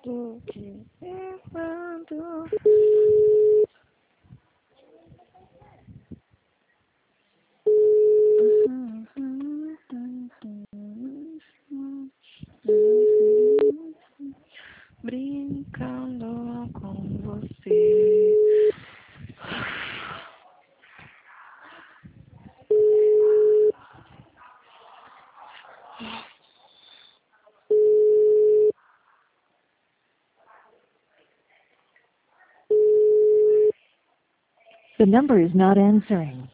do que quando. Brincando com você. The number is not answering.